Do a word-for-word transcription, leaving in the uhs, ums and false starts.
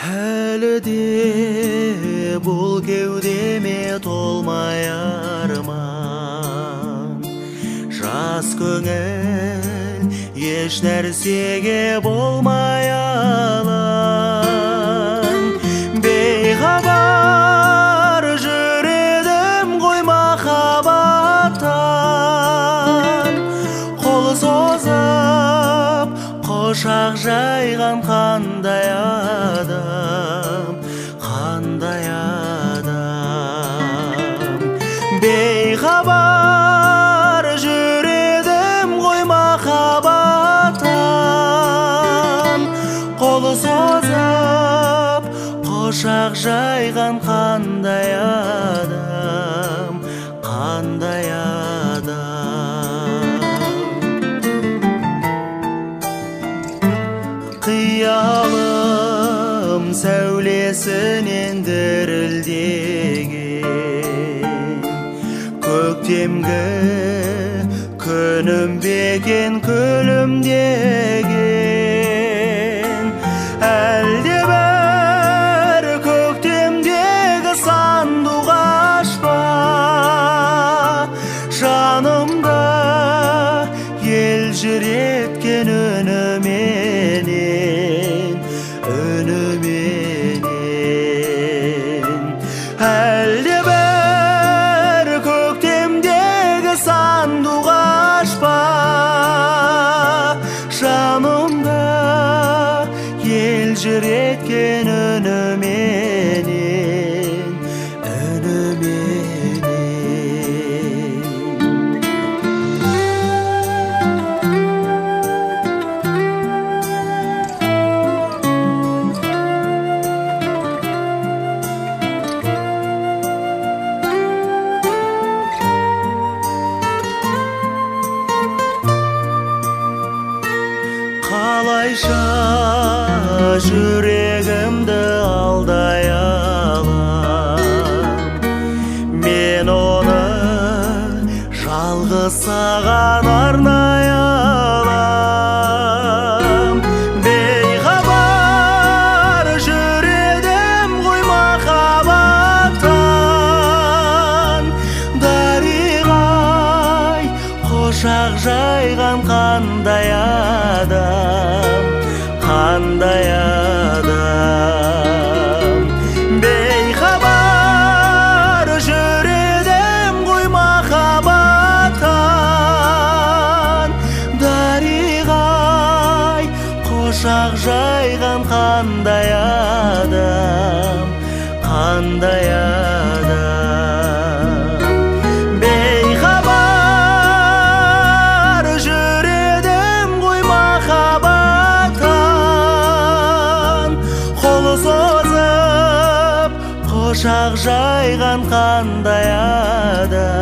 Әлі де бұл кеудеме толмай арман, жас көңіл еш нәрсеге болмай алаң. Бейхабар жүр едім ғой махаббаттан, қол созып құшақ жайған қандай адам, қандай адам. Бейхабар жүр едім ғой махаббаттан, қол созып құшақ жайған қандай адам, қандай адам. Қиялым сәулесінен дірілдеген, көктемгі күнім бекен күлімдеген. Әлде бір көктемдегі сандуғаш па, жанымда елжіреткен үніменен, үніменен. Әлде бір көктемдегі сандуғаш па, жанымда елжіреткен үніменен, үніменен. Қалайша жүрегімді алдай алам, мен оны жалғыз саған арнай алам. Бейхабар жүр едім ғой махаббаттан, дариғай құшақ жайған қандай адам, қандай адам. Бейхабар жүр едім ғой махаббаттан, дариғай құшақ жайған қандай адам, қандай адам. Бейхабар жүр едім ғой махаббаттан, қол созып құшақ жайған қандай адам.